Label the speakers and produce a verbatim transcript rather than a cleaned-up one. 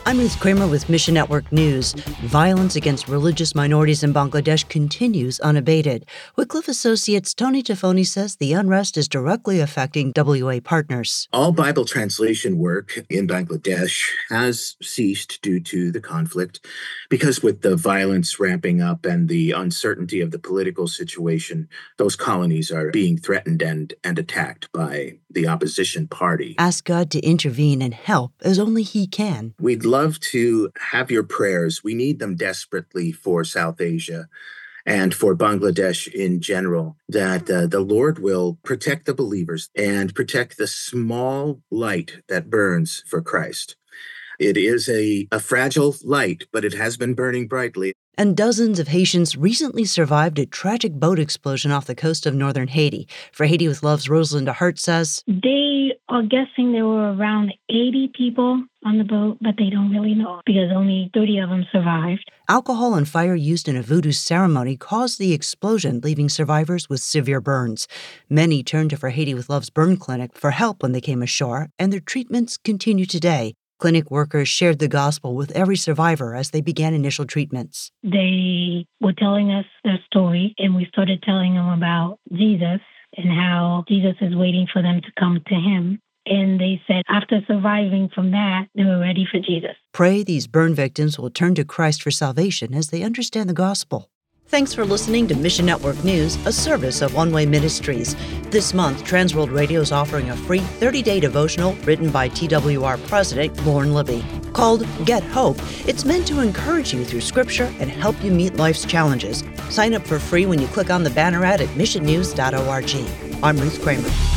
Speaker 1: I'm Ruth Kramer with Mission Network News. Violence against religious minorities in Bangladesh continues unabated. Wycliffe Associates' Tony Tafoni says the unrest is directly affecting W A partners.
Speaker 2: All Bible translation work in Bangladesh has ceased due to the conflict because with the violence ramping up and the uncertainty of the political situation, those colonies are being threatened and, and attacked by the opposition party.
Speaker 1: Ask God to intervene and help as only He can.
Speaker 2: We'd love to have your prayers. We need them desperately for South Asia and for Bangladesh in general, that uh, the Lord will protect the believers and protect the small light that burns for Christ. It is a, a fragile light, but it has been burning brightly.
Speaker 1: And dozens of Haitians recently survived a tragic boat explosion off the coast of northern Haiti. For Haiti with Love's Rosalinda Hart says,
Speaker 3: They are guessing there were around eighty people on the boat, but they don't really know because only thirty of them survived.
Speaker 1: Alcohol and fire used in a voodoo ceremony caused the explosion, leaving survivors with severe burns. Many turned to For Haiti with Love's burn clinic for help when they came ashore, and their treatments continue today. Clinic workers shared the gospel with every survivor as they began initial treatments.
Speaker 3: They were telling us their story, and we started telling them about Jesus and how Jesus is waiting for them to come to Him. And they said after surviving from that, they were ready for Jesus.
Speaker 1: Pray these burn victims will turn to Christ for salvation as they understand the gospel. Thanks for listening to Mission Network News, a service of One Way Ministries. This month, Transworld Radio is offering a free thirty-day devotional written by T W R President Lauren Libby. Called Get Hope, it's meant to encourage you through Scripture and help you meet life's challenges. Sign up for free when you click on the banner ad at mission news dot org. I'm Ruth Kramer.